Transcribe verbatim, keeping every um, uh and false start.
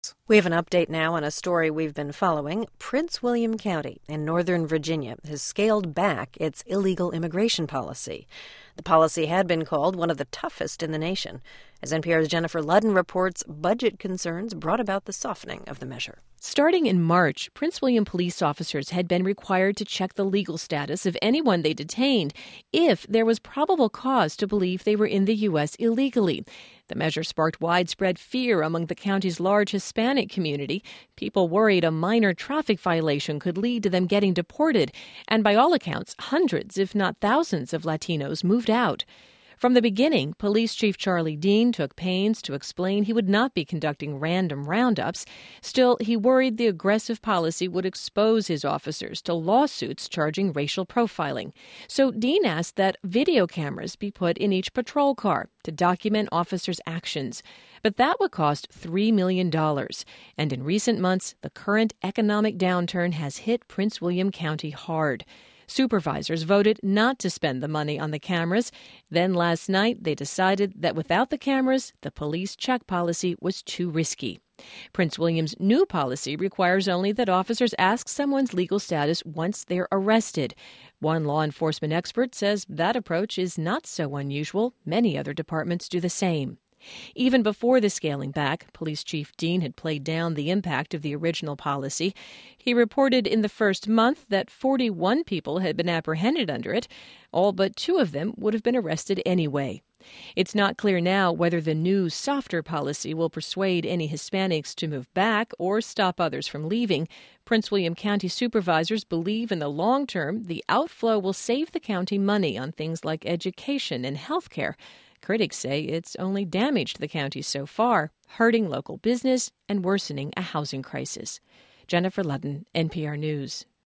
We have an update now on a story we've been following. Prince William County in Northern Virginia has scaled back its illegal immigration policy. The policy had been called one of the toughest in the nation. As N P R's Jennifer Ludden reports, budget concerns brought about the softening of the measure. Starting in March, Prince William police officers had been required to check the legal status of anyone they detained if there was probable cause to believe they were in the U S illegally. The measure sparked widespread fear among the county's large Hispanic community. People worried a minor traffic violation could lead to them getting deported. And by all accounts, hundreds, if not thousands, of Latinos moved out. From the beginning, Police Chief Charlie Dean took pains to explain he would not be conducting random roundups. Still, he worried the aggressive policy would expose his officers to lawsuits charging racial profiling. So Dean asked that video cameras be put in each patrol car to document officers' actions. But that would cost three million dollars. And in recent months, the current economic downturn has hit Prince William County hard. Supervisors voted not to spend the money on the cameras. Then last night, they decided that without the cameras, the police check policy was too risky. Prince William's new policy requires only that officers ask someone's legal status once they're arrested. One law enforcement expert says that approach is not so unusual. Many other departments do the same. Even before the scaling back, Police Chief Dean had played down the impact of the original policy. He reported in the first month that forty-one people had been apprehended under it. All but two of them would have been arrested anyway. It's not clear now whether the new, softer policy will persuade any Hispanics to move back or stop others from leaving. Prince William County supervisors believe in the long term, the outflow will save the county money on things like education and health care. Critics say it's only damaged the county so far, hurting local business and worsening a housing crisis. Jennifer Ludden, N P R News.